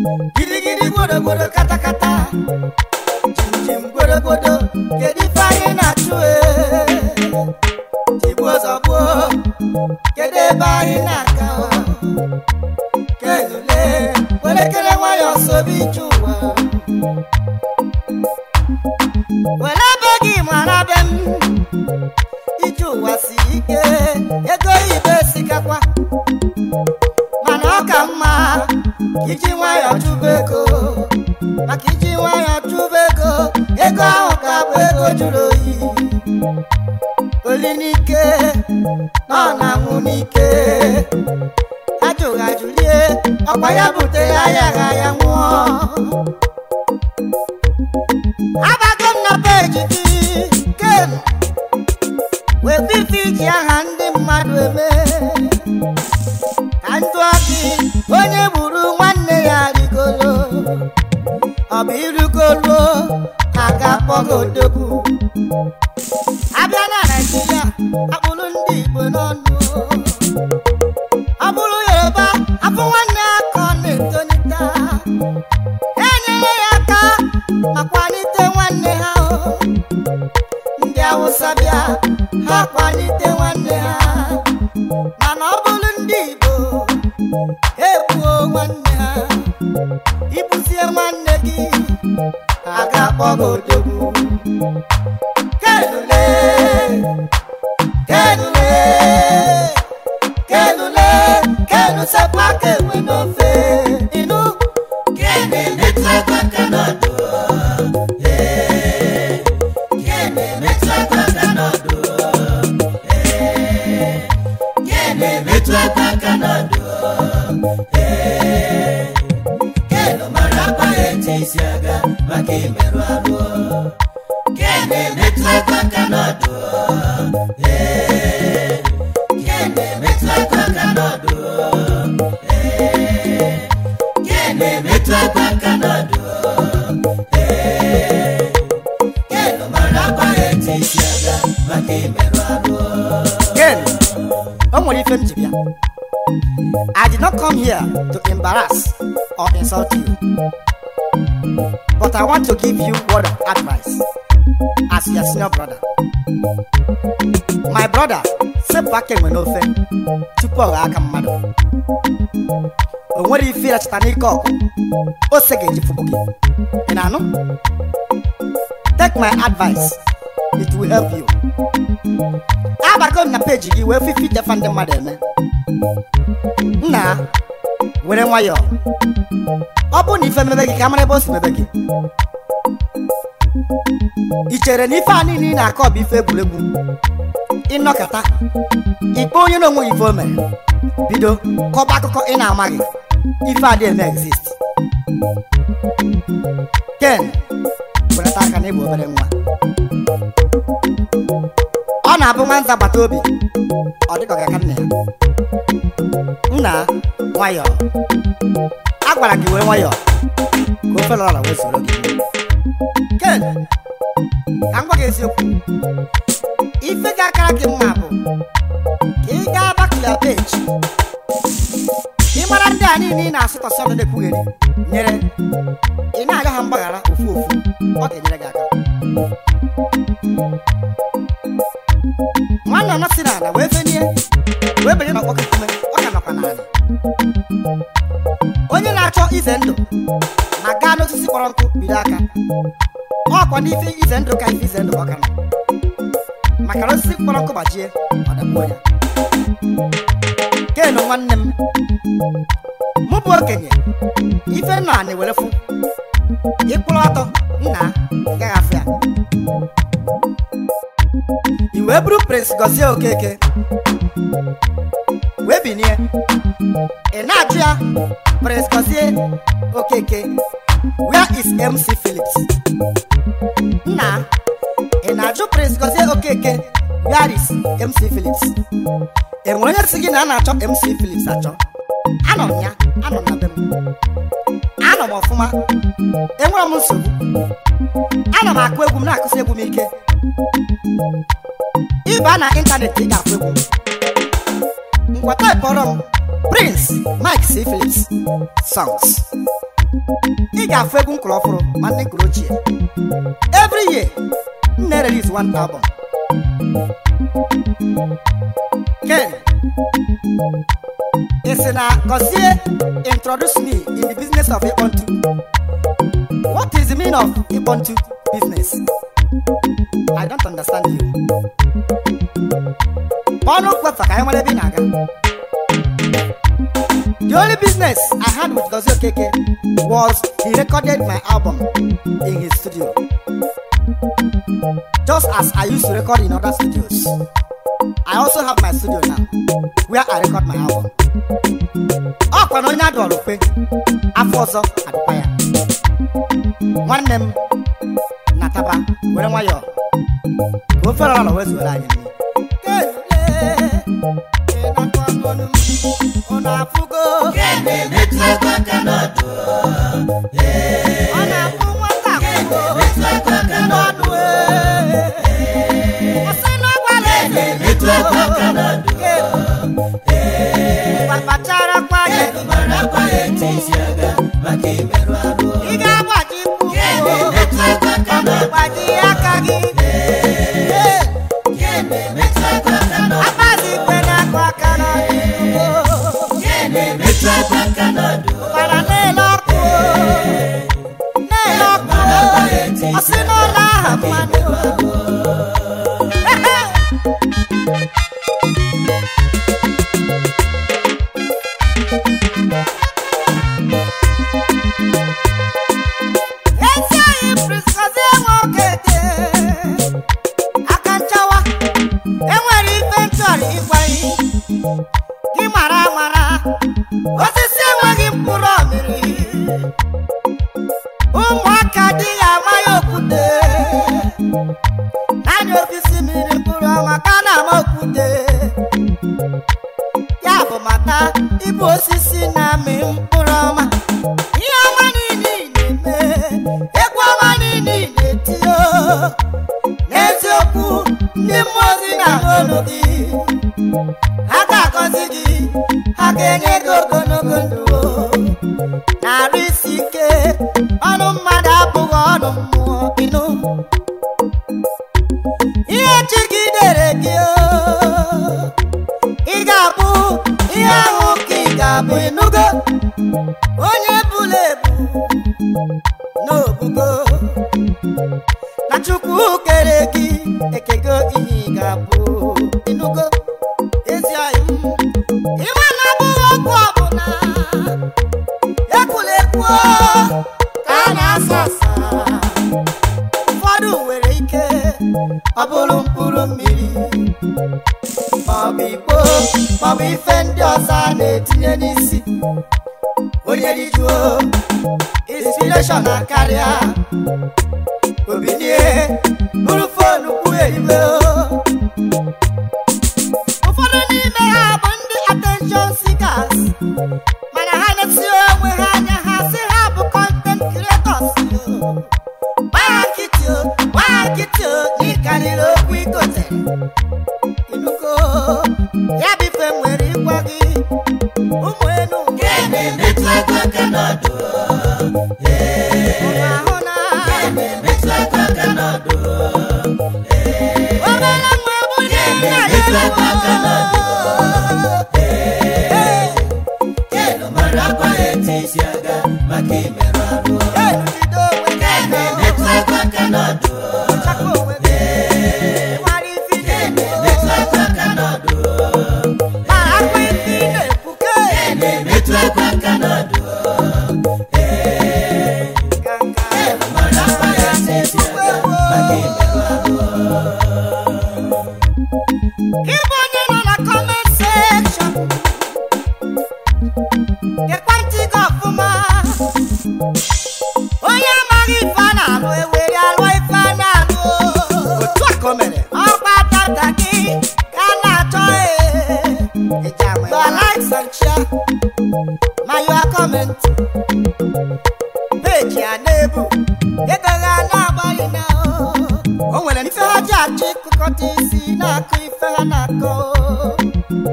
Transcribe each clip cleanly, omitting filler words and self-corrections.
Gidi gidi godo godo kata kata. Jim jim godo godo. Kedi fire na chue. Tibo zabo. Kede bari na kao. Kedule. Wele kele wayo sobi chuwa. Wele begi marabem. Iju wasike. Ego ibe sikakwa. Manokama. Kiji wayo chubeko. Makiji wayo chubeko. Ego aoka beko juroyi. Olinike. Nona munike. Ajoga julie. Okwaya bute aya mwo. Abakem na peji di. Kem. We fifiji ya handi mmadu eme. Kantu aki. Onye buru nwanne ya rigolo. Obiru golo. Aga pogo dogu. Abia na Nigeria. Abulu ndi Igbo n'ọnụ. Abulu Yoruba. Afu nwanne aka na-etonita. Enyere ya aka. Akwanite nwanne ha. Ndị Awụsa bịa. Ha kwanite nwanne ha. Mana ọ bụrụ ndị Igbo. Ebuo nwanne ha. Ibuzie nwanne gị. Aga kpọgo odogwu. Kedule. Kedule. Kedule. Kedu sepa kewe n'ofe. Inu. Kede metra kwa kanado. Kede metra kwa kanado. Kede metra kwa kanado. Kedo marapa etisiaga. Maki merualo. Kede metra kwa kanado. Kede metra kwa kanado. Kede metra kwa kanado. Kedo marapa etisiaga. Maki merualo. Ken, don't ife mjibia. I did not come here to embarrass or insult you. But I want to give you word of advice as your senior brother. My brother, sepake wenofe, tupo aka mmadu. Onwere ife ya chitanike oku, osege jifubuki. Inano? Take my advice, it will help you. Abako na page gi we fifi defend mmadu eme. Nna, were nwayo. Obu ni ife mebe gi kamara boss mebe gi. Ichere ni ife anini na akọ bụ ife egwuregwu. Ịnọkata. Ikpe onye na onwe ife o mere. Bido kọba akụkọ ị na-amaghị. Ife adị eme exist. Ken, welata aka na ịbụ obere nwa. Ọ na-abụ nwa nza gbata obi. Ọ dịka ọ ga-aka nne ya. Nna, nwayọọ. A gwara gị were nwayọọ. Ka ofe lọrọ wee soro gị. Ken, ka m gwa gị eziokwu. Ife ga-akara gị mma bụ ka ị gaa Baklia Beach. Ị mara ndị a niile ị na-asụtọsị ọnụ na-ekwugheri nyere. Ị na-arịọ ha mgbaghara ofu ofu. Ọ ga-enyere gị aka. Nwanne ọnọ si n'ala wee fenie. Wee benye n'ọkpọ kekume. Ọ ka nọkwa n'ala. Onye na-achọ ize ndụ ma gaa n'osisi kpọrọ nkụ bido aka. Ọkwa n'ife ize ndụ ka ife ize ndụ ọ ka nọ. Maka na osisi kpọrọ nkụ gbajie ọ dagbuo ya. Ken nwanne m. Mụ bụ okenye. Ife nọ a na-ewere fụ. Ịkwụrụ ọtọ nna ị gaghị afụ ya. I wee buru Prince Gozie Okeke. Wee binie. Ị na-ajụ ya Prince Gozie Okeke. Where is MC Phillips? Nna, ị na-ajụ Prince Gozie Okeke. Where is MC Phillips? Enwere onye sị gị na a na-achọ MC Phillips achọ. Anọ m ya, anọ m na be m. Anọ m ọfụma. Enwere m nsogbu. Anọ m akụ egwu m na-akụsi egwu m ike. Ịba na ịntanetị ị ga-akụ egwu m. Ngwata ịkpọrọ m Prince Mike C. Phillips songs. ị ga-afụ egwu nkụrụ ọfụrụ ma ndị nkụrụ ochie. Every year na-release one album. Ken Isina Gozie introduce me in the business of Ibontu. What is the meaning of Ibontu business? I don't understand you. The only business I had with Gozie Okeke was he recorded my album in his studio, just as I used to record in other studios. I also have my studio now where I record my album. Oh, Kwanonya Dolupe, Afoso Adupaya. One name Nataba, where am I? Go for all the ways where I am.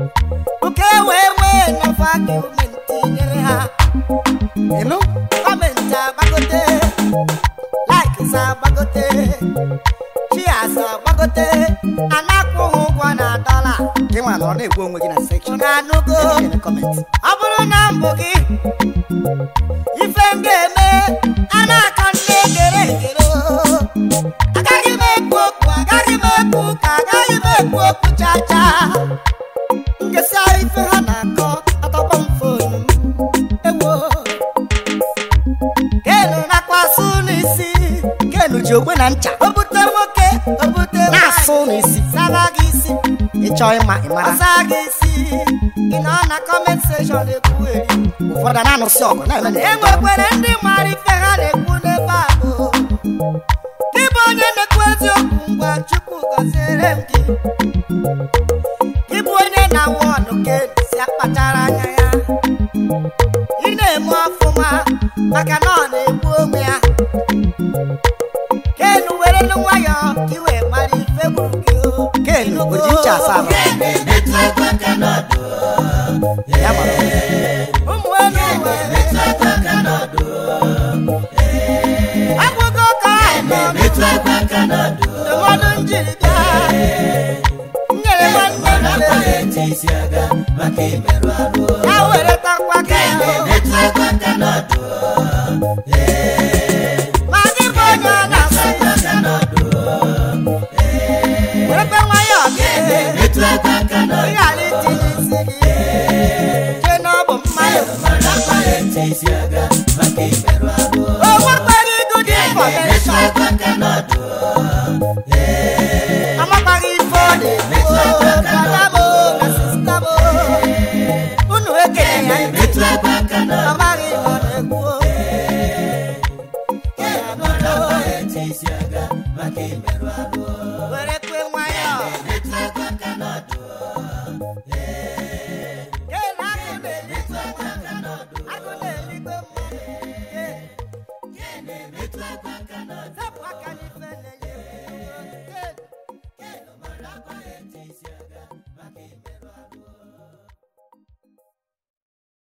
Comment na-egwu onwe gị na section Nanugo comment. abụrụ na mbụ gị ife m ga-eme ana aka nne gere egere agaghị m ekwu okwu agaghị m ekwu ụka agaghị m ekwu okwu chacha Nkesa ife ha na-akọ atọkwa m fonu ewo Kenu na-akwasu n'isi Kenu ji ogbe na ncha o bute nwoke o bute na-asụ n'isi sara gị isi ịchọ ịma ịmara ọsa gị isi ị nọ na comment section ekwu eri ụfọdụ na-anụsị ọgụ na-eme na enwekwere ndị mara ife ha na-ekwu n'ebe a bụ gị bụ onye na-ekwu eziokwu ngwa Chukwu gọziere m gị gị bụ onye na-awụ ọnụ ka si akpachara anya ya ị na-eme ọfụma maka na ọ na-egbu onwe ya Kenu were nụ nwayọ ka ị wee mara ife gburu gị o. Kenu o ji ncha asa ahụ ya mara ụmụ elu were agwụgo ka nọ ndụmọdụ njiri bịa nyere nwanne ya were takwa ka ma gị bụ onye ọ na-asị werekwe nwayọ gị ị ghara itinye isi gị che na ọ bụ mmadụ o nwekwaghị good information amakwaghị ife ọ na-ekwu brada m na sista m unu ekele ya ntị amaghị ife ọ na-ekwu werekwe nwayọ agụ na-eligbo mmụọ zapụ aka